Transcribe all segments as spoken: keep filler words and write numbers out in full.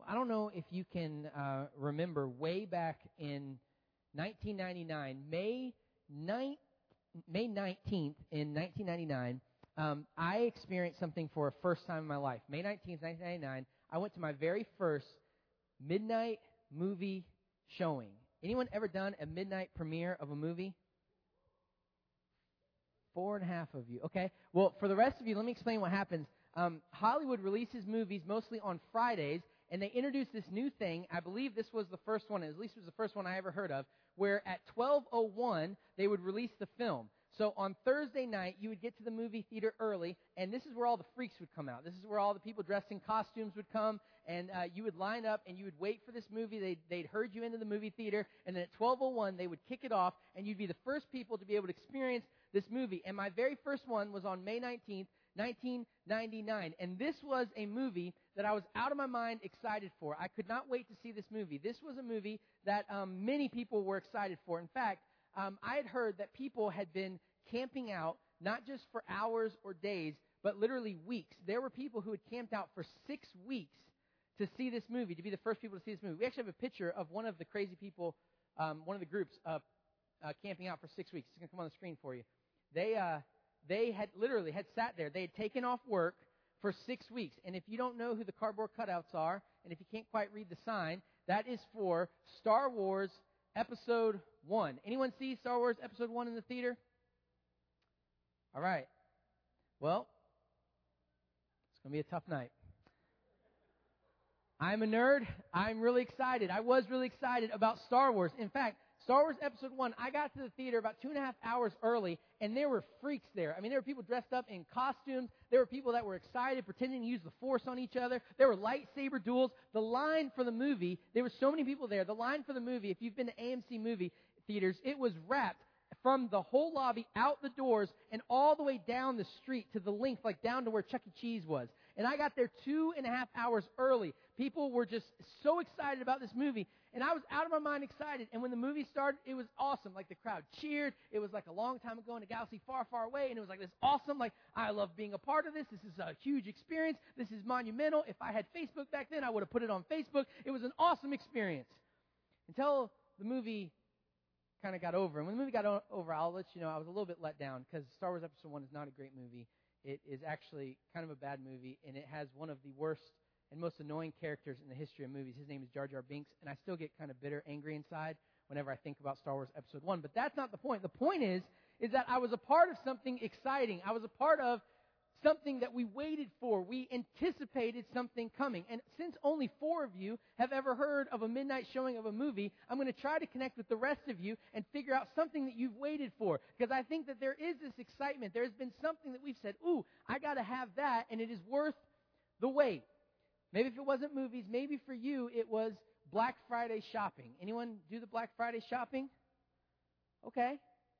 I don't know if you can uh, remember way back in nineteen ninety-nine, May ninth, May nineteenth in nineteen ninety-nine, um, I experienced something for a first time in my life. May nineteenth, nineteen ninety-nine, I went to my very first midnight movie showing. Anyone ever done a midnight premiere of a movie? Four and a half of you. Okay. Well, for the rest of you, let me explain what happens. Um, Hollywood releases movies mostly on Fridays, and they introduced this new thing. I believe this was the first one, at least it was the first one I ever heard of, where at twelve oh one, they would release the film. So on Thursday night, you would get to the movie theater early, and this is where all the freaks would come out. This is where all the people dressed in costumes would come, and uh, you would line up, and you would wait for this movie. They'd, they'd herd you into the movie theater, and then at twelve oh one, they would kick it off, and you'd be the first people to be able to experience this movie. And my very first one was on May nineteenth, nineteen ninety-nine. And this was a movie that I was out of my mind excited for. I could not wait to see this movie. This was a movie that um, many people were excited for. In fact, um, I had heard that people had been camping out, not just for hours or days, but literally weeks. There were people who had camped out for six weeks to see this movie, to be the first people to see this movie. We actually have a picture of one of the crazy people, um, one of the groups, uh, uh, camping out for six weeks. It's going to come on the screen for you. They, uh, They had literally had sat there. They had taken off work for six weeks. And if you don't know who the cardboard cutouts are, and if you can't quite read the sign, that is for Star Wars Episode one. Anyone see Star Wars Episode one in the theater? All right. Well, it's going to be a tough night. I'm a nerd. I'm really excited. I was really excited about Star Wars. In fact, Star Wars Episode one, I got to the theater about two and a half hours early, and there were freaks there. I mean, there were people dressed up in costumes. There were people that were excited, pretending to use the Force on each other. There were lightsaber duels. The line for the movie, there were so many people there. The line for the movie, if you've been to A M C movie theaters, it was wrapped from the whole lobby out the doors and all the way down the street to the length, like down to where Chuck E. Cheese was. And I got there two and a half hours early. People were just so excited about this movie. And I was out of my mind excited. And when the movie started, it was awesome. Like the crowd cheered. It was like a long time ago in a galaxy far, far away. And it was like this awesome. Like, I love being a part of this. This is a huge experience. This is monumental. If I had Facebook back then, I would have put it on Facebook. It was an awesome experience. Until the movie kind of got over. And when the movie got o- over, I'll let you know, I was a little bit let down because Star Wars Episode one is not a great movie. It is actually kind of a bad movie, and it has one of the worst and most annoying characters in the history of movies. His name is Jar Jar Binks, and I still get kind of bitter, angry inside whenever I think about Star Wars Episode one. But that's not the point. The point is, is that I was a part of something exciting. I was a part of something that we waited for. We anticipated something coming. And since only four of you have ever heard of a midnight showing of a movie, I'm going to try to connect with the rest of you and figure out something that you've waited for. Because I think that there is this excitement. There's been something that we've said, ooh, I got to have that, and it is worth the wait. Maybe if it wasn't movies, maybe for you it was Black Friday shopping. Anyone do the Black Friday shopping? Okay.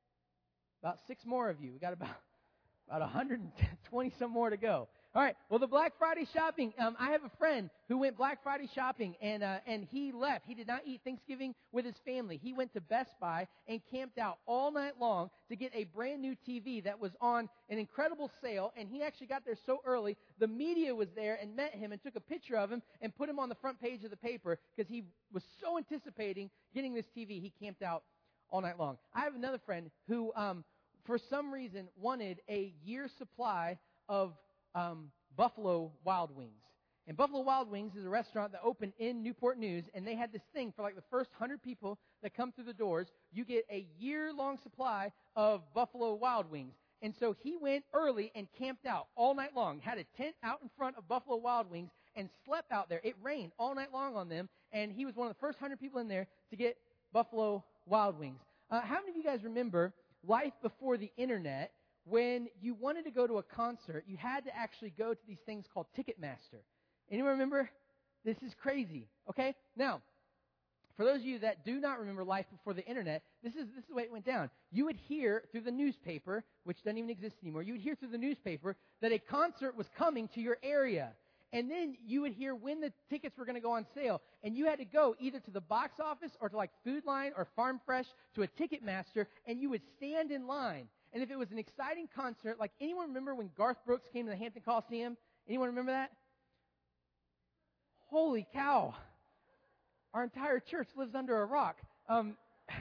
About six more of you. We got about... About one hundred twenty some more to go. All right. Well, the Black Friday shopping. Um, I have a friend who went Black Friday shopping, and uh, and he left. He did not eat Thanksgiving with his family. He went to Best Buy and camped out all night long to get a brand new T V that was on an incredible sale. And he actually got there so early, the media was there and met him and took a picture of him and put him on the front page of the paper because he was so anticipating getting this T V. He camped out all night long. I have another friend who. Um, for some reason, wanted a year's supply of um, Buffalo Wild Wings. And Buffalo Wild Wings is a restaurant that opened in Newport News, and they had this thing for like the first hundred people that come through the doors, you get a year-long supply of Buffalo Wild Wings. And so he went early and camped out all night long, had a tent out in front of Buffalo Wild Wings, and slept out there. It rained all night long on them, and he was one of the first hundred people in there to get Buffalo Wild Wings. Uh, how many of you guys remember life before the internet, when you wanted to go to a concert, you had to actually go to these things called Ticketmaster? Anyone remember? This is crazy. Okay? Now, for those of you that do not remember life before the internet, this is this is the way it went down. You would hear through the newspaper, which doesn't even exist anymore, you would hear through the newspaper that a concert was coming to your area. And then you would hear when the tickets were going to go on sale. And you had to go either to the box office or to like Food Line or Farm Fresh to a Ticketmaster, and you would stand in line. And if it was an exciting concert, like anyone remember when Garth Brooks came to the Hampton Coliseum? Anyone remember that? Holy cow. Our entire church lives under a rock. Um,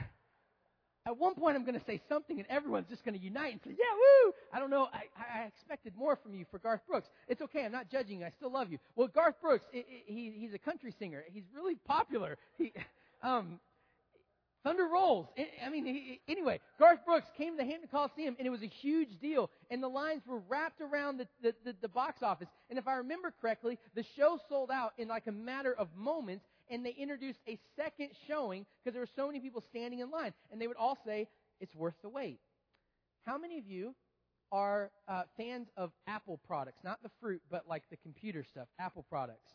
at one point, I'm going to say something, and everyone's just going to unite and say, yeah, woo! I don't know. I, I expected more from you for Garth Brooks. It's okay. I'm not judging you. I still love you. Well, Garth Brooks, it, it, he, he's a country singer. He's really popular. He, um, Thunder rolls. I mean, he, anyway, Garth Brooks came to the Hampton Coliseum, and it was a huge deal. And the lines were wrapped around the, the, the, the box office. And if I remember correctly, the show sold out in like a matter of moments, and they introduced a second showing because there were so many people standing in line. And they would all say, it's worth the wait. How many of you are uh, fans of Apple products? Not the fruit, but like the computer stuff, Apple products.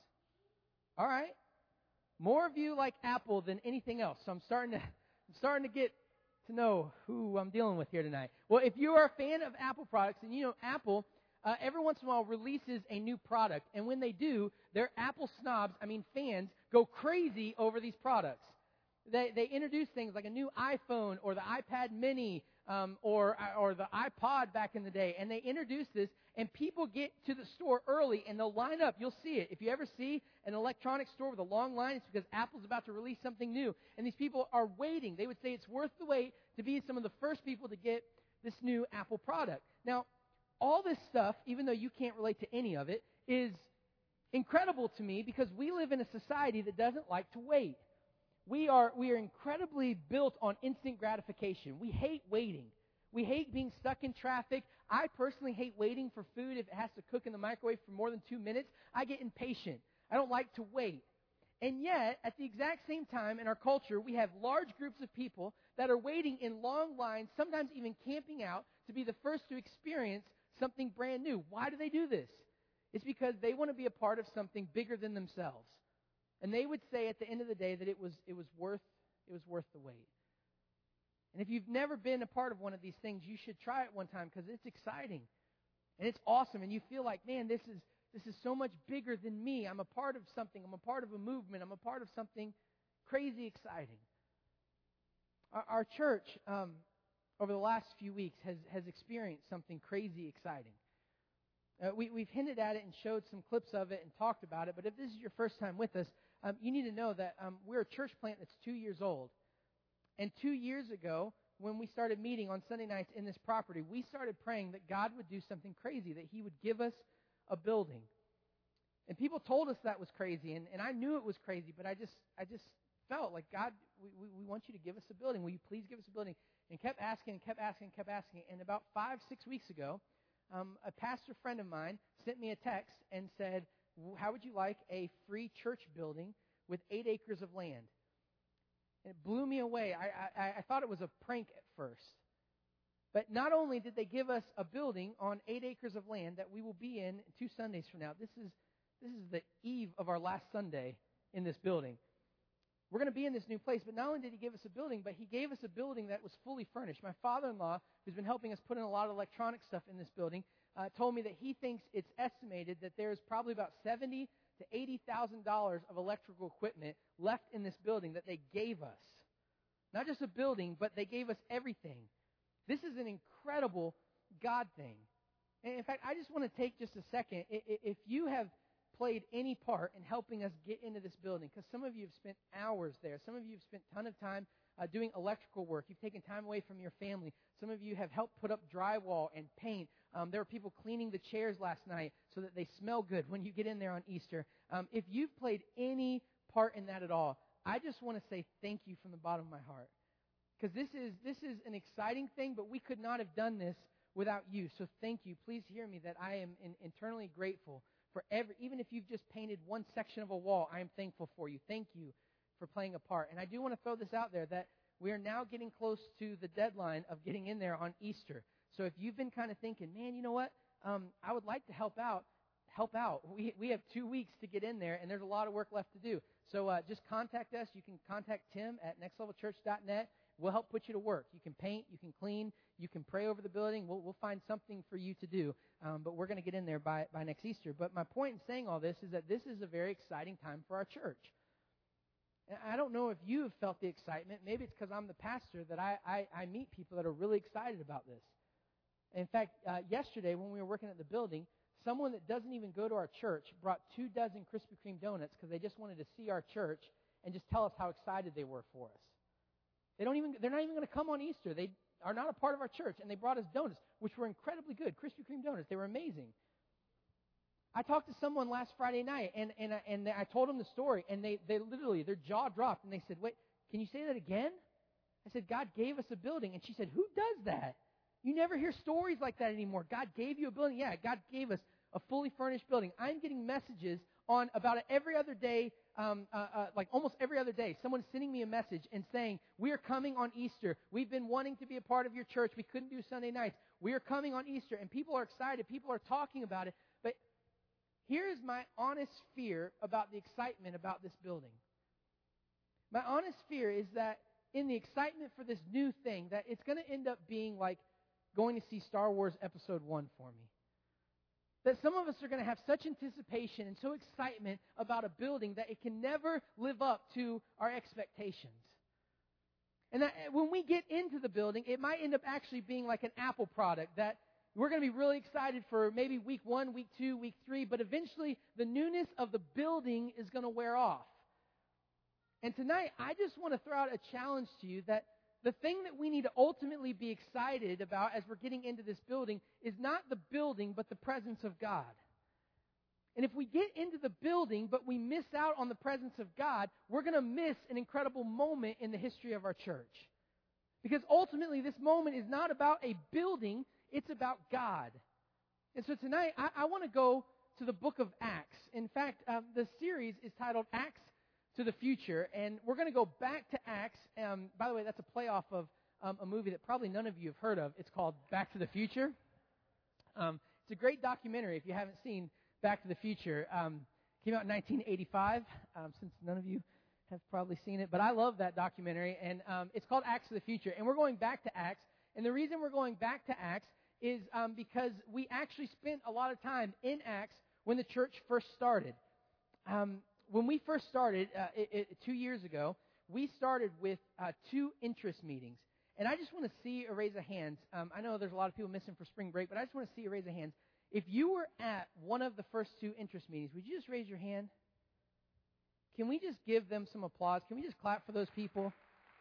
All right. More of you like Apple than anything else. So I'm starting to... I'm starting to get to know who I'm dealing with here tonight. Well, if you are a fan of Apple products, and you know Apple, uh, every once in a while releases a new product. And when they do, their Apple snobs, I mean fans, go crazy over these products. They, they introduce things like a new iPhone or the iPad mini um, or, or the iPod back in the day. And they introduce this, and people get to the store early, and they'll line up. You'll see it. If you ever see an electronics store with a long line, it's because Apple's about to release something new. And these people are waiting. They would say it's worth the wait to be some of the first people to get this new Apple product. Now, all this stuff, even though you can't relate to any of it, is incredible to me because we live in a society that doesn't like to wait. We are we are incredibly built on instant gratification. We hate waiting. We hate being stuck in traffic. I personally hate waiting for food if it has to cook in the microwave for more than two minutes. I get impatient. I don't like to wait. And yet, at the exact same time in our culture, we have large groups of people that are waiting in long lines, sometimes even camping out, to be the first to experience something brand new. Why do they do this? It's because they want to be a part of something bigger than themselves. And they would say at the end of the day that it was it was worth it was worth the wait. And if you've never been a part of one of these things, you should try it one time because it's exciting. And it's awesome. And you feel like, man, this is this is so much bigger than me. I'm a part of something. I'm a part of a movement. I'm a part of something crazy exciting. Our, our church, um, over the last few weeks, has, has experienced something crazy exciting. Uh, we, we've hinted at it and showed some clips of it and talked about it. But if this is your first time with us, um, you need to know that um, we're a church plant that's two years old. And two years ago, when we started meeting on Sunday nights in this property, we started praying that God would do something crazy, that He would give us a building. And people told us that was crazy, and, and I knew it was crazy, but I just I just felt like, God, we, we, we want you to give us a building. Will you please give us a building? And kept asking and kept asking and kept asking. And about five, six weeks ago, um, a pastor friend of mine sent me a text and said, how would you like a free church building with eight acres of land? And it blew me away. I, I, I thought it was a prank at first. But not only did they give us a building on eight acres of land that we will be in two Sundays from now. This is this is the eve of our last Sunday in this building. We're going to be in this new place, but not only did He give us a building, but He gave us a building that was fully furnished. My father-in-law, who's been helping us put in a lot of electronic stuff in this building, uh, told me that he thinks it's estimated that there's probably about seventy to eighty thousand dollars of electrical equipment left in this building that they gave us. Not just a building, but they gave us everything. This is an incredible God thing. And in fact, I just want to take just a second. If you have played any part in helping us get into this building, because some of you have spent hours there. Some of you have spent a ton of time uh, doing electrical work. You've taken time away from your family. Some of you have helped put up drywall and paint. Um, there were people cleaning the chairs last night so that they smell good when you get in there on Easter. Um, if you've played any part in that at all, I just want to say thank you from the bottom of my heart. Because this is this is an exciting thing, but we could not have done this without you. So thank you. Please hear me that I am in, internally grateful for every, even if you've just painted one section of a wall, I am thankful for you. Thank you for playing a part. And I do want to throw this out there that we are now getting close to the deadline of getting in there on Easter. So if you've been kind of thinking, man, you know what, um, I would like to help out, help out. We we have two weeks to get in there, and there's a lot of work left to do. So uh, just contact us. You can contact Tim at next level church dot net. We'll help put you to work. You can paint, you can clean, you can pray over the building. We'll, we'll find something for you to do, um, but we're going to get in there by, by next Easter. But my point in saying all this is that this is a very exciting time for our church. And I don't know if you have felt the excitement. Maybe it's because I'm the pastor that I, I, I meet people that are really excited about this. In fact, uh, yesterday when we were working at the building, someone that doesn't even go to our church brought two dozen Krispy Kreme donuts because they just wanted to see our church and just tell us how excited they were for us. They don't even, they're not even going to come on Easter. They are not a part of our church, and they brought us donuts, which were incredibly good. Krispy Kreme donuts, they were amazing. I talked to someone last Friday night, and and I, and I told them the story, and they, they literally, their jaw dropped, and they said, wait, can you say that again? I said, God gave us a building. And she said, who does that? You never hear stories like that anymore. God gave you a building. Yeah, God gave us a fully furnished building. I'm getting messages on about it every other day, um, uh, uh, like almost every other day. Someone's sending me a message and saying, we are coming on Easter. We've been wanting to be a part of your church. We couldn't do Sunday nights. We are coming on Easter. And people are excited. People are talking about it. But here's my honest fear about the excitement about this building. My honest fear is that in the excitement for this new thing, that it's going to end up being like going to see Star Wars Episode one for me. That some of us are going to have such anticipation and so excitement about a building that it can never live up to our expectations. And that when we get into the building, it might end up actually being like an Apple product that we're going to be really excited for maybe week one, week two, week three, but eventually the newness of the building is going to wear off. And tonight, I just want to throw out a challenge to you that the thing that we need to ultimately be excited about as we're getting into this building is not the building, but the presence of God. And if we get into the building, but we miss out on the presence of God, we're going to miss an incredible moment in the history of our church. Because ultimately, this moment is not about a building, it's about God. And so tonight, I, I want to go to the book of Acts. In fact, uh, the series is titled Acts to the Future, and we're going to go back to Acts. Um, by the way, that's a playoff of um, a movie that probably none of you have heard of. It's called Back to the Future. Um, it's a great documentary if you haven't seen Back to the Future. Um, came out in nineteen eighty-five, um, since none of you have probably seen it, but I love that documentary, and um, it's called Acts to the Future, and we're going back to Acts, and the reason we're going back to Acts is um, because we actually spent a lot of time in Acts when the church first started. Um, When we first started, uh, it, it, two years ago, we started with uh, two interest meetings. And I just want to see a raise of hands. Um, I know there's a lot of people missing for spring break, but I just want to see a raise of hands. If you were at one of the first two interest meetings, would you just raise your hand? Can we just give them some applause? Can we just clap for those people?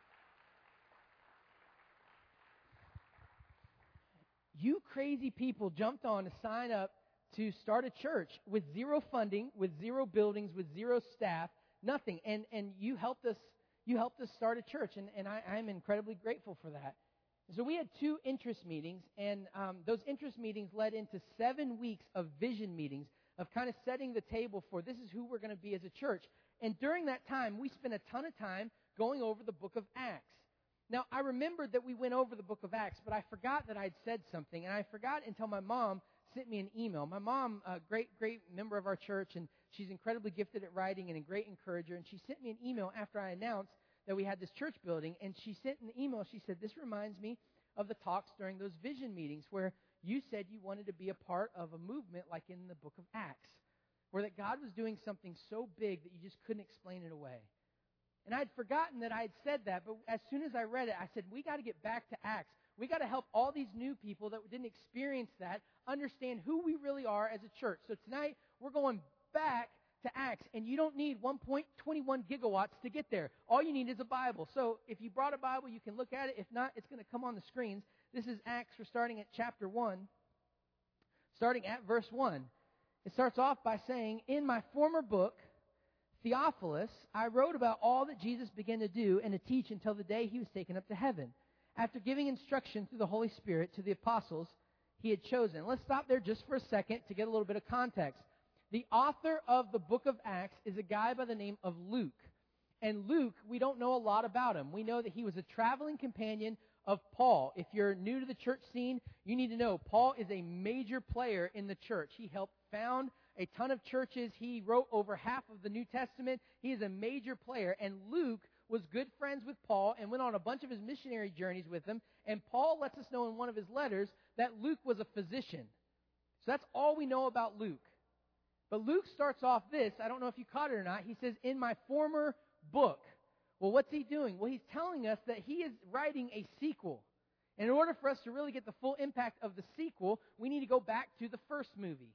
You crazy people jumped on to sign up to start a church with zero funding, with zero buildings, with zero staff, nothing. And and you helped us you helped us start a church, and, and I, I'm incredibly grateful for that. So we had two interest meetings, and um, those interest meetings led into seven weeks of vision meetings, of kind of setting the table for this is who we're going to be as a church. And during that time, we spent a ton of time going over the book of Acts. Now, I remembered that we went over the book of Acts, but I forgot that I'd said something, and I forgot until my mom sent me an email. My mom, a great, great member of our church, and she's incredibly gifted at writing and a great encourager, and she sent me an email after I announced that we had this church building, and she sent an email. She said, this reminds me of the talks during those vision meetings where you said you wanted to be a part of a movement like in the book of Acts, where that God was doing something so big that you just couldn't explain it away. And I'd forgotten that I'd said that, but as soon as I read it, I said, we got to get back to Acts. We got to help all these new people that didn't experience that understand who we really are as a church. So tonight, we're going back to Acts, and you don't need one point two one gigawatts to get there. All you need is a Bible. So if you brought a Bible, you can look at it. If not, it's going to come on the screens. This is Acts. We're starting at chapter one, starting at verse one. It starts off by saying, in my former book, Theophilus, I wrote about all that Jesus began to do and to teach until the day he was taken up to heaven, after giving instruction through the Holy Spirit to the apostles he had chosen. Let's stop there just for a second to get a little bit of context. The author of the book of Acts is a guy by the name of Luke. And Luke, we don't know a lot about him. We know that he was a traveling companion of Paul. If you're new to the church scene, you need to know Paul is a major player in the church. He helped found a ton of churches. He wrote over half of the New Testament. He is a major player. And Luke was good friends with Paul and went on a bunch of his missionary journeys with him. And Paul lets us know in one of his letters that Luke was a physician. So that's all we know about Luke. But Luke starts off this, I don't know if you caught it or not, he says, in my former book. Well, what's he doing? Well, he's telling us that he is writing a sequel. And in order for us to really get the full impact of the sequel, we need to go back to the first movie.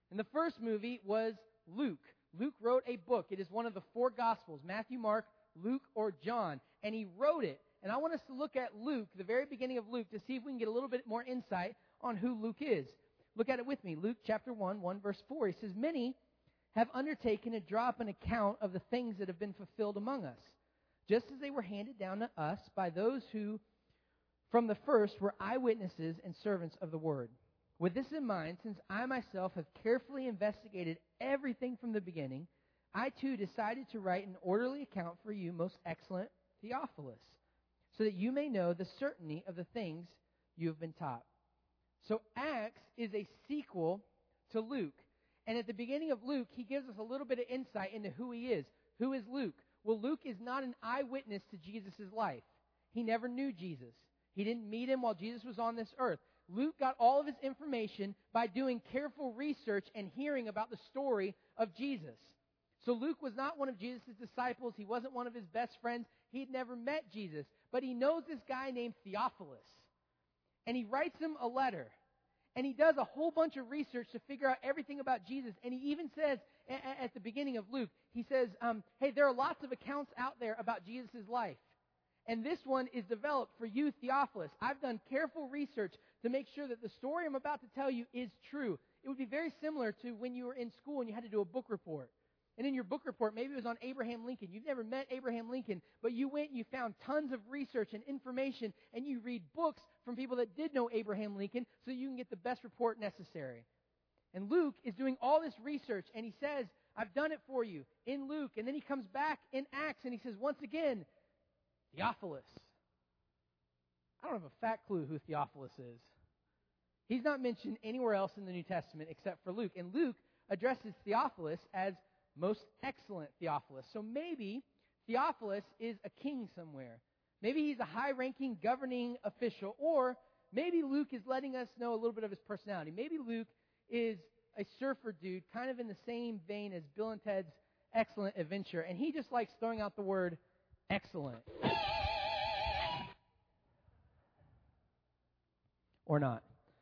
And the first movie was Luke. Luke wrote a book. It is one of the four Gospels, Matthew, Mark, Luke, or John. And he wrote it. And I want us to look at Luke, the very beginning of Luke, to see if we can get a little bit more insight on who Luke is. Look at it with me. Luke chapter one, one verse four. He says, "Many have undertaken to draw up an account of the things that have been fulfilled among us, just as they were handed down to us by those who from the first were eyewitnesses and servants of the word. With this in mind, since I myself have carefully investigated everything from the beginning, I too decided to write an orderly account for you, most excellent Theophilus, so that you may know the certainty of the things you have been taught." So Acts is a sequel to Luke. And at the beginning of Luke, he gives us a little bit of insight into who he is. Who is Luke? Well, Luke is not an eyewitness to Jesus' life. He never knew Jesus. He didn't meet him while Jesus was on this earth. Luke got all of his information by doing careful research and hearing about the story of Jesus. So Luke was not one of Jesus' disciples. He wasn't one of his best friends. He'd never met Jesus. But he knows this guy named Theophilus. And he writes him a letter. And he does a whole bunch of research to figure out everything about Jesus. And he even says, at the beginning of Luke, he says, um, hey, there are lots of accounts out there about Jesus' life. And this one is developed for you, Theophilus. I've done careful research to make sure that the story I'm about to tell you is true. It would be very similar to when you were in school and you had to do a book report. And in your book report, maybe it was on Abraham Lincoln. You've never met Abraham Lincoln, but you went and you found tons of research and information, and you read books from people that did know Abraham Lincoln so you can get the best report necessary. And Luke is doing all this research, and he says, I've done it for you in Luke. And then he comes back in Acts, and he says, once again, Theophilus. I don't have a fat clue who Theophilus is. He's not mentioned anywhere else in the New Testament except for Luke. And Luke addresses Theophilus as most excellent Theophilus. So maybe Theophilus is a king somewhere. Maybe he's a high-ranking governing official. Or maybe Luke is letting us know a little bit of his personality. Maybe Luke is a surfer dude, kind of in the same vein as Bill and Ted's Excellent Adventure. And he just likes throwing out the word excellent. Or not.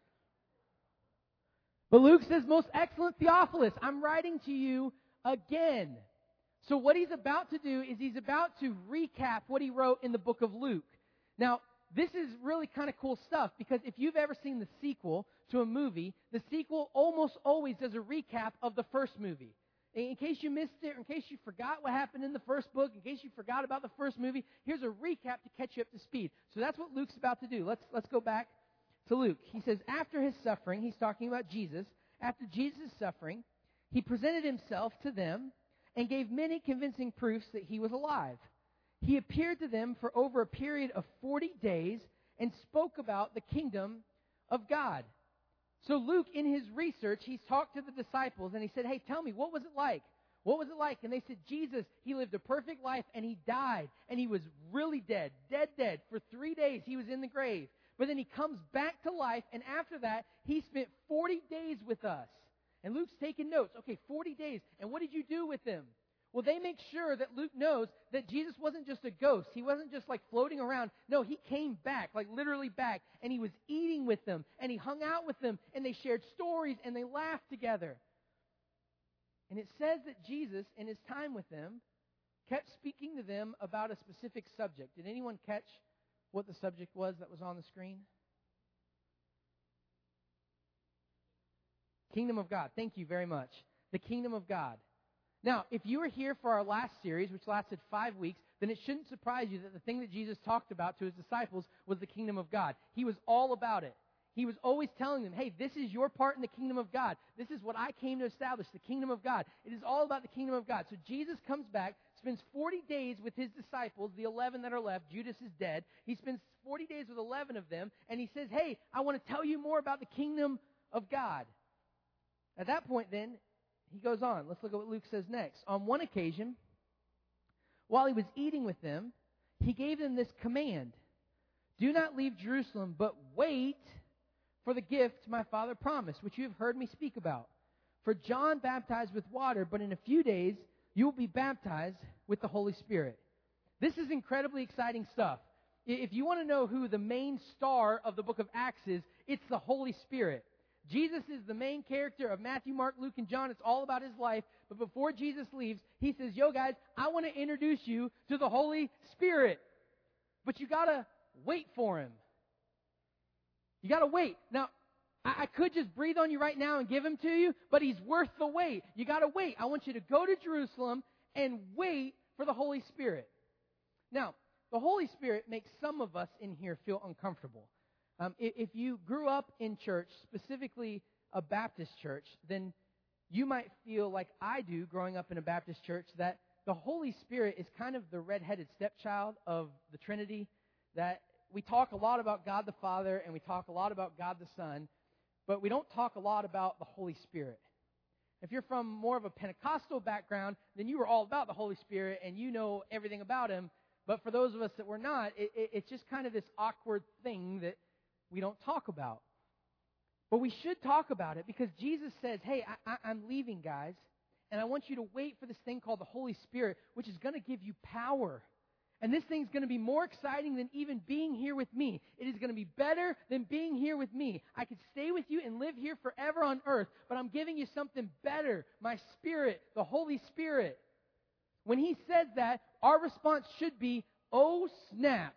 But Luke says, most excellent Theophilus, I'm writing to you again. So what he's about to do is he's about to recap what he wrote in the book of Luke. Now, this is really kind of cool stuff, because if you've ever seen the sequel to a movie, the sequel almost always does a recap of the first movie. In case you missed it, or in case you forgot what happened in the first book, in case you forgot about the first movie, here's a recap to catch you up to speed. So that's what Luke's about to do. Let's, let's go back to Luke. He says, after his suffering, he's talking about Jesus, after Jesus' suffering, he presented himself to them and gave many convincing proofs that he was alive. He appeared to them for over a period of forty days and spoke about the kingdom of God. So Luke, in his research, he's talked to the disciples and he said, hey, tell me, what was it like? What was it like? And they said, Jesus, he lived a perfect life and he died. And he was really dead, dead, dead. For three days he was in the grave. But then he comes back to life, and after that, he spent forty days with us. And Luke's taking notes. Okay, forty days. And what did you do with them? Well, they make sure that Luke knows that Jesus wasn't just a ghost. He wasn't just like floating around. No, he came back, like literally back, and he was eating with them, and he hung out with them, and they shared stories, and they laughed together. And it says that Jesus, in his time with them, kept speaking to them about a specific subject. Did anyone catch what the subject was that was on the screen? Kingdom of God. Thank you very much. The kingdom of God. Now, if you were here for our last series, which lasted five weeks, then it shouldn't surprise you that the thing that Jesus talked about to his disciples was the kingdom of God. He was all about it. He was always telling them, hey, this is your part in the kingdom of God. This is what I came to establish, the kingdom of God. It is all about the kingdom of God. So Jesus comes back, spends forty days with his disciples, the eleven that are left. Judas is dead. He spends forty days with eleven of them, and he says, hey, I want to tell you more about the kingdom of God. At that point, then, he goes on. Let's look at what Luke says next. On one occasion, while he was eating with them, he gave them this command: do not leave Jerusalem, but wait for the gift my Father promised, which you have heard me speak about. For John baptized with water, but in a few days you will be baptized with the Holy Spirit. This is incredibly exciting stuff. If you want to know who the main star of the book of Acts is, it's the Holy Spirit. Jesus is the main character of Matthew, Mark, Luke, and John. It's all about his life. But before Jesus leaves, he says, yo guys, I want to introduce you to the Holy Spirit. But you got to wait for him. You got to wait. Now, I, I could just breathe on you right now and give him to you, but he's worth the wait. You got to wait. I want you to go to Jerusalem and wait for the Holy Spirit. Now, the Holy Spirit makes some of us in here feel uncomfortable. Um, if, if you grew up in church, specifically a Baptist church, then you might feel like I do growing up in a Baptist church, that the Holy Spirit is kind of the red-headed stepchild of the Trinity, that we talk a lot about God the Father and we talk a lot about God the Son, but we don't talk a lot about the Holy Spirit. If you're from more of a Pentecostal background, then you were all about the Holy Spirit and you know everything about him. But for those of us that were not, it, it, it's just kind of this awkward thing that we don't talk about. But we should talk about it because Jesus says, hey, I, I, I'm leaving, guys, and I want you to wait for this thing called the Holy Spirit, which is going to give you power. And this thing's going to be more exciting than even being here with me. It is going to be better than being here with me. I could stay with you and live here forever on earth, but I'm giving you something better, my Spirit, the Holy Spirit. When he says that, our response should be, oh snap.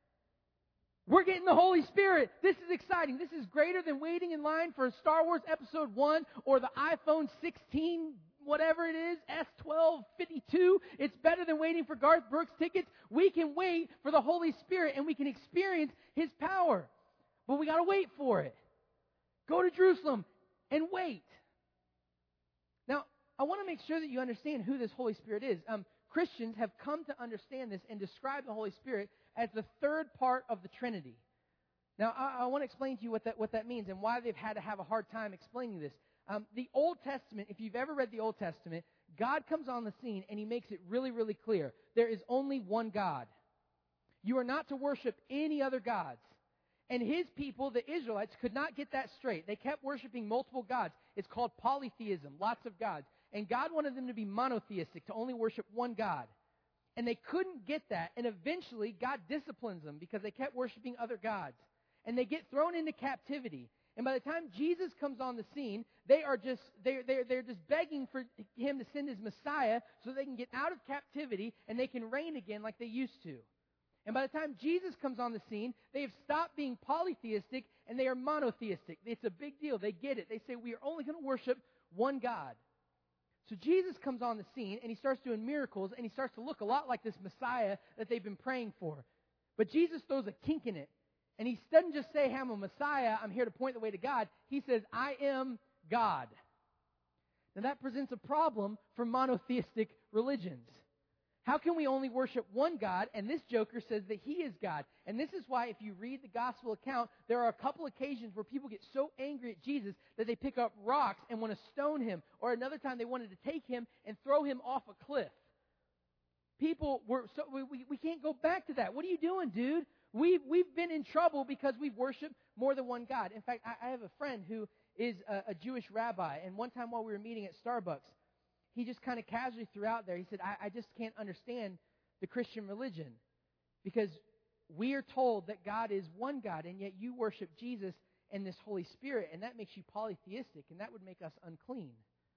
We're getting the Holy Spirit. This is exciting. This is greater than waiting in line for Star Wars Episode one or the iPhone sixteen, whatever it is, S twelve fifty-two. It's better than waiting for Garth Brooks tickets. We can wait for the Holy Spirit and we can experience his power. But we got to wait for it. Go to Jerusalem and wait. Now, I want to make sure that you understand who this Holy Spirit is. Um, Christians have come to understand this and describe the Holy Spirit as the third part of the Trinity. Now, I, I want to explain to you what that, what that means and why they've had to have a hard time explaining this. Um, the Old Testament, if you've ever read the Old Testament, God comes on the scene and he makes it really, really clear. There is only one God. You are not to worship any other gods. And his people, the Israelites, could not get that straight. They kept worshiping multiple gods. It's called polytheism, lots of gods. And God wanted them to be monotheistic, to only worship one God. And they couldn't get that. And eventually, God disciplines them because they kept worshiping other gods. And they get thrown into captivity. And by the time Jesus comes on the scene, they are just they're, they're, they're just begging for him to send his Messiah so they can get out of captivity and they can reign again like they used to. And by the time Jesus comes on the scene, they have stopped being polytheistic and they are monotheistic. It's a big deal. They get it. They say, we are only going to worship one God. So Jesus comes on the scene and he starts doing miracles and he starts to look a lot like this Messiah that they've been praying for. But Jesus throws a kink in it. And he doesn't just say, I'm a Messiah, I'm here to point the way to God. He says, I am God. Now that presents a problem for monotheistic religions. How can we only worship one God? And this joker says that he is God. And this is why if you read the gospel account, there are a couple occasions where people get so angry at Jesus that they pick up rocks and want to stone him. Or another time they wanted to take him and throw him off a cliff. People were, so we, we, we can't go back to that. What are you doing, dude? We've, we've been in trouble because we've worshiped more than one God. In fact, I, I have a friend who is a, a Jewish rabbi. And one time while we were meeting at Starbucks, he just kind of casually threw out there, he said, I, I just can't understand the Christian religion because we are told that God is one God, and yet you worship Jesus and this Holy Spirit, and that makes you polytheistic, and that would make us unclean.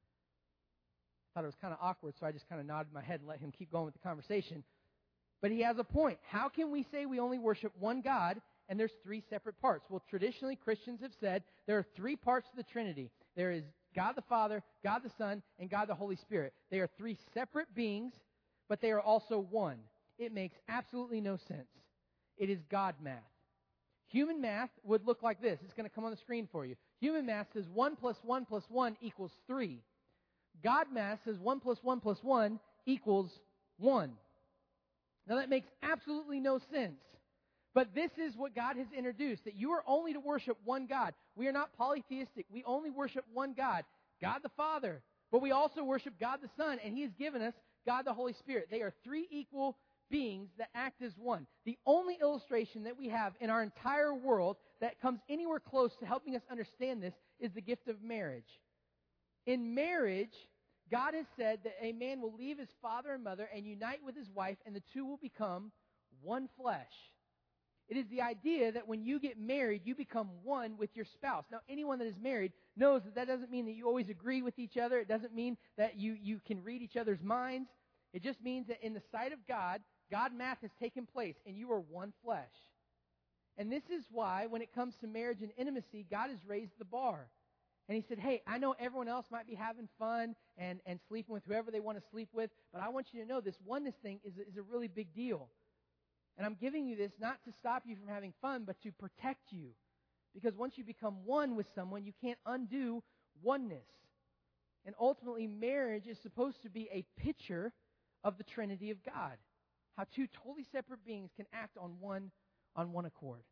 I thought it was kind of awkward, so I just kind of nodded my head and let him keep going with the conversation. But he has a point. How can we say we only worship one God and there's three separate parts? Well, traditionally, Christians have said there are three parts to the Trinity. There is God the Father, God the Son, and God the Holy Spirit. They are three separate beings, but they are also one. It makes absolutely no sense. It is God math. Human math would look like this. It's going to come on the screen for you. Human math says one plus one plus one equals three. God math says one plus one plus one equals one. Now that makes absolutely no sense. But this is what God has introduced, that you are only to worship one God. We are not polytheistic. We only worship one God, God the Father. But we also worship God the Son, and He has given us God the Holy Spirit. They are three equal beings that act as one. The only illustration that we have in our entire world that comes anywhere close to helping us understand this is the gift of marriage. In marriage, God has said that a man will leave his father and mother and unite with his wife, and the two will become one flesh. It is the idea that when you get married, you become one with your spouse. Now, anyone that is married knows that that doesn't mean that you always agree with each other. It doesn't mean that you, you can read each other's minds. It just means that in the sight of God, God math has taken place, and you are one flesh. And this is why, when it comes to marriage and intimacy, God has raised the bar. And He said, hey, I know everyone else might be having fun and, and sleeping with whoever they want to sleep with, but I want you to know this oneness thing is, is a really big deal. And I'm giving you this not to stop you from having fun, but to protect you. Because once you become one with someone, you can't undo oneness. And ultimately, marriage is supposed to be a picture of the Trinity of God. How two totally separate beings can act on one, on one accord.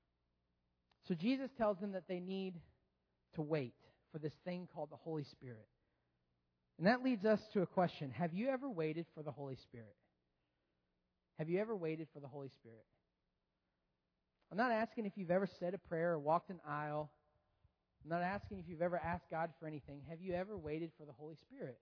So Jesus tells them that they need to wait for this thing called the Holy Spirit. And that leads us to a question. Have you ever waited for the Holy Spirit? Have you ever waited for the Holy Spirit? I'm not asking if you've ever said a prayer or walked an aisle. I'm not asking if you've ever asked God for anything. Have you ever waited for the Holy Spirit?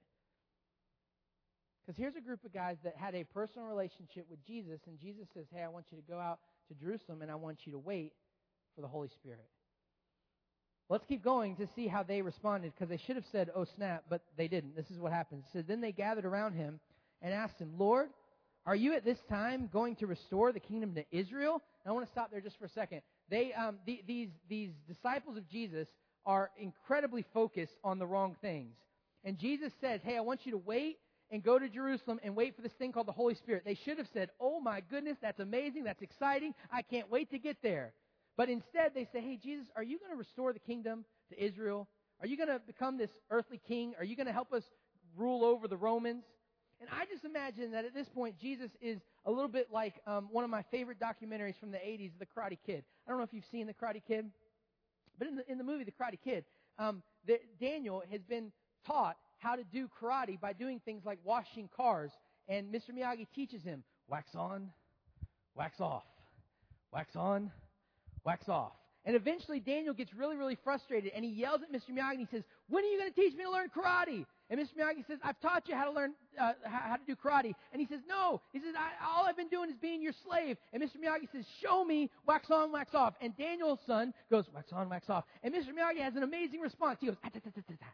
Because here's a group of guys that had a personal relationship with Jesus, and Jesus says, hey, I want you to go out to Jerusalem, and I want you to wait for the Holy Spirit. Let's keep going to see how they responded, because they should have said, oh, snap, but they didn't. This is what happens. It said, then they gathered around him and asked him, Lord, are you at this time going to restore the kingdom to Israel? And I want to stop there just for a second. They, um, the, these, these disciples of Jesus are incredibly focused on the wrong things. And Jesus says, hey, I want you to wait and go to Jerusalem and wait for this thing called the Holy Spirit. They should have said, oh my goodness, that's amazing, that's exciting, I can't wait to get there. But instead they say, hey, Jesus, are you going to restore the kingdom to Israel? Are you going to become this earthly king? Are you going to help us rule over the Romans? And I just imagine that at this point, Jesus is a little bit like um, one of my favorite documentaries from the eighties, The Karate Kid. I don't know if you've seen The Karate Kid, but in the, in the movie The Karate Kid, um, the, Daniel has been taught how to do karate by doing things like washing cars. And Mister Miyagi teaches him, wax on, wax off, wax on, wax off. And eventually Daniel gets really, really frustrated, and he yells at Mister Miyagi, and he says, when are you going to teach me to learn karate? And Mister Miyagi says, I've taught you how to learn, uh, how to do karate. And he says, no. He says, I, all I've been doing is being your slave. And Mister Miyagi says, show me, wax on, wax off. And Daniel's son goes, wax on, wax off. And Mister Miyagi has an amazing response. He goes, ah, ta, ta, ta, ta, ta.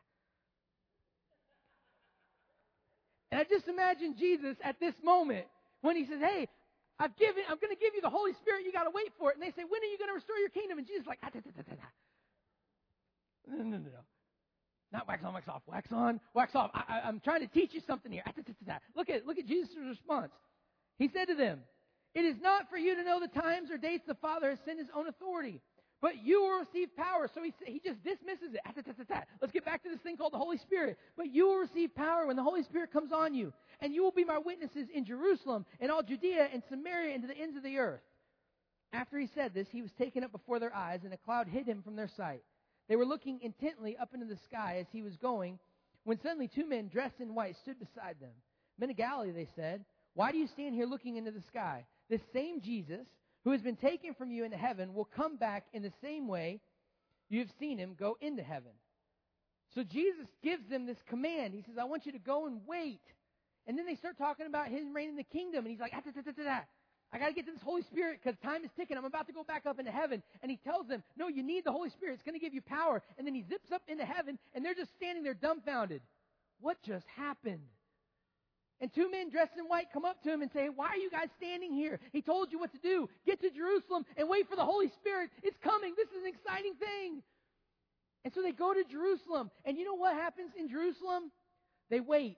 And I just imagine Jesus at this moment when he says, hey, I've given, I'm going to give you the Holy Spirit. You got to wait for it. And they say, when are you going to restore your kingdom? And Jesus is like, ah, ta, ta, ta, ta, ta. No, no, no, no. Not wax on, wax off. Wax on, wax off. I, I, I'm trying to teach you something here. Ah, ta, ta, ta, ta. Look at, look at Jesus' response. He said to them, it is not for you to know the times or dates the Father has sent His own authority, but you will receive power. So he, he just dismisses it. Ah, ta, ta, ta, ta. Let's get back to this thing called the Holy Spirit. But you will receive power when the Holy Spirit comes on you. And you will be my witnesses in Jerusalem and all Judea and Samaria and to the ends of the earth. After he said this, he was taken up before their eyes, and a cloud hid him from their sight. They were looking intently up into the sky as he was going, when suddenly two men dressed in white stood beside them. Men of Galilee, they said, why do you stand here looking into the sky? This same Jesus, who has been taken from you into heaven, will come back in the same way you have seen him go into heaven. So Jesus gives them this command. He says, I want you to go and wait. And then they start talking about him reigning the kingdom. And he's like, ah, da, da, da, da, da. I got to get to this Holy Spirit because time is ticking. I'm about to go back up into heaven. And he tells them, no, you need the Holy Spirit. It's going to give you power. And then he zips up into heaven, and they're just standing there dumbfounded. What just happened? And two men dressed in white come up to him and say, why are you guys standing here? He told you what to do. Get to Jerusalem and wait for the Holy Spirit. It's coming. This is an exciting thing. And so they go to Jerusalem. And you know what happens in Jerusalem? They wait.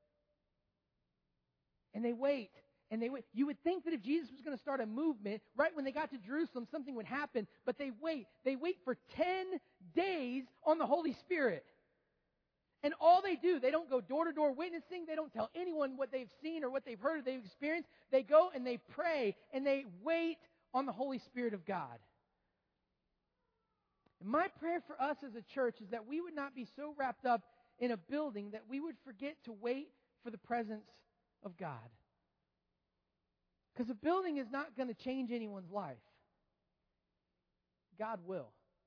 And they wait. And they wait. You would think that if Jesus was going to start a movement, right when they got to Jerusalem, something would happen. But they wait. They wait for ten days on the Holy Spirit. And all they do, they don't go door-to-door witnessing. They don't tell anyone what they've seen or what they've heard or they've experienced. They go and they pray and they wait on the Holy Spirit of God. And my prayer for us as a church is that we would not be so wrapped up in a building that we would forget to wait for the presence of God. Because a building is not going to change anyone's life. God will.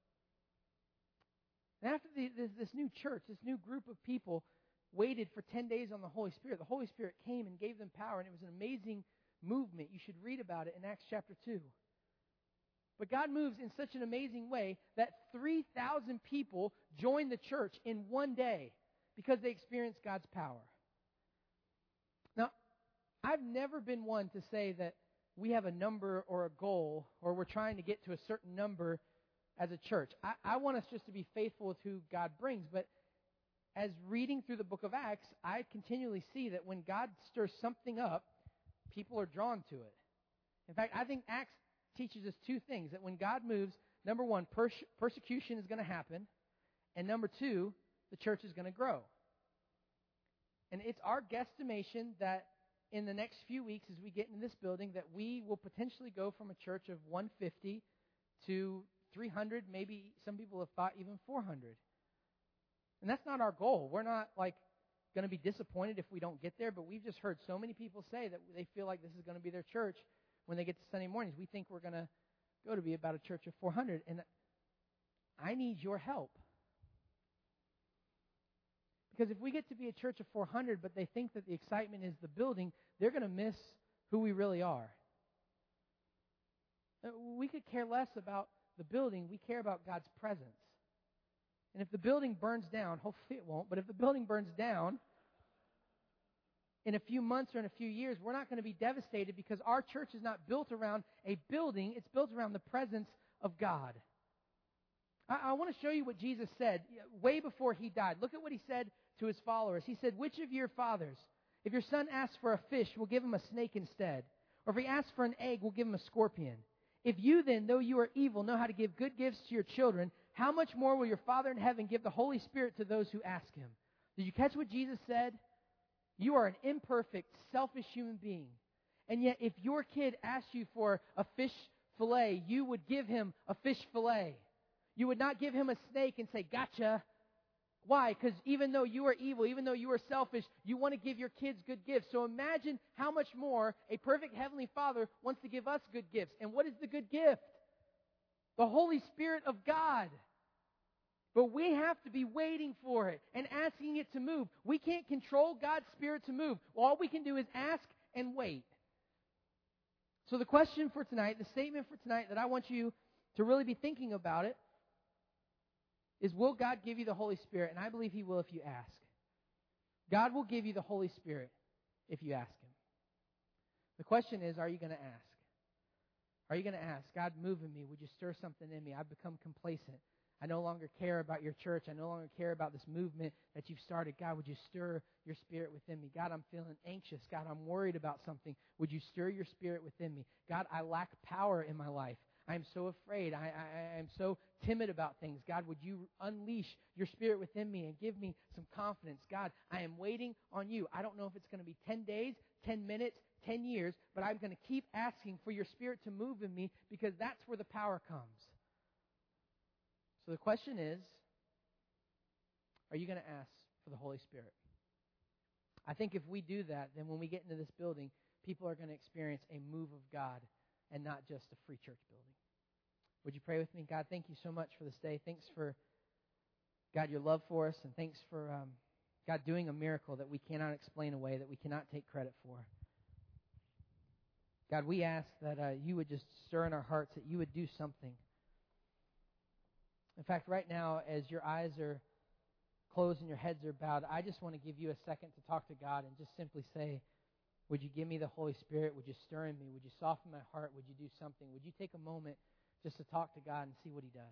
And after the, this, this new church, this new group of people waited for ten days on the Holy Spirit, the Holy Spirit came and gave them power, and it was an amazing movement. You should read about it in Acts chapter two. But God moves in such an amazing way that three thousand people join the church in one day because they experienced God's power. Now, I've never been one to say that we have a number or a goal or we're trying to get to a certain number as a church. I, I want us just to be faithful with who God brings. But as reading through the book of Acts, I continually see that when God stirs something up, people are drawn to it. In fact, I think Acts teaches us two things. That when God moves, number one, pers- persecution is going to happen. And number two, the church is going to grow. And it's our guesstimation that in the next few weeks as we get into this building that we will potentially go from a church of one hundred fifty to three hundred, maybe some people have thought even four hundred. And that's not our goal. We're not like going to be disappointed if we don't get there, but we've just heard so many people say that they feel like this is going to be their church when they get to Sunday mornings. We think we're going to go to be about a church of four hundred, and I need your help. Because if we get to be a church of four hundred, but they think that the excitement is the building, they're going to miss who we really are. We could care less about the building. We care about God's presence. And if the building burns down, hopefully it won't, but if the building burns down in a few months or in a few years, we're not going to be devastated because our church is not built around a building. It's built around the presence of God. I, I want to show you what Jesus said way before he died. Look at what he said to his followers. He said, which of your fathers, if your son asks for a fish, will give him a snake instead? Or if he asks for an egg, will give him a scorpion? If you then, though you are evil, know how to give good gifts to your children, how much more will your Father in heaven give the Holy Spirit to those who ask him? Did you catch what Jesus said? You are an imperfect, selfish human being. And yet, if your kid asked you for a fish fillet, you would give him a fish fillet. You would not give him a snake and say, gotcha. Why? Because even though you are evil, even though you are selfish, you want to give your kids good gifts. So imagine how much more a perfect Heavenly Father wants to give us good gifts. And what is the good gift? The Holy Spirit of God. But we have to be waiting for it and asking it to move. We can't control God's Spirit to move. All we can do is ask and wait. So the question for tonight, the statement for tonight that I want you to really be thinking about it is, will God give you the Holy Spirit? And I believe He will if you ask. God will give you the Holy Spirit if you ask Him. The question is, are you going to ask? Are you going to ask, God, move in me? Would you stir something in me? I've become complacent. I no longer care about your church. I no longer care about this movement that you've started. God, would you stir your Spirit within me? God, I'm feeling anxious. God, I'm worried about something. Would you stir your Spirit within me? God, I lack power in my life. I am so afraid. I, I, I am so timid about things. God, would you unleash your Spirit within me and give me some confidence? God, I am waiting on you. I don't know if it's going to be ten days, ten minutes, ten years, but I'm going to keep asking for your Spirit to move in me because that's where the power comes. So the question is, are you going to ask for the Holy Spirit? I think if we do that, then when we get into this building, people are going to experience a move of God and not just a free church building. Would you pray with me? God, thank you so much for this day. Thanks for, God, your love for us, and thanks for, um, God, doing a miracle that we cannot explain away, that we cannot take credit for. God, we ask that uh, you would just stir in our hearts, that you would do something. In fact, right now, as your eyes are closed and your heads are bowed, I just want to give you a second to talk to God and just simply say, would you give me the Holy Spirit? Would you stir in me? Would you soften my heart? Would you do something? Would you take a moment just to talk to God and see what He does?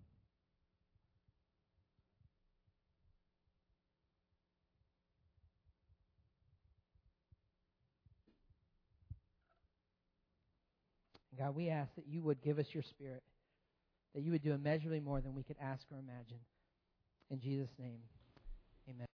God, we ask that you would give us your Spirit, that you would do immeasurably more than we could ask or imagine. In Jesus' name, amen.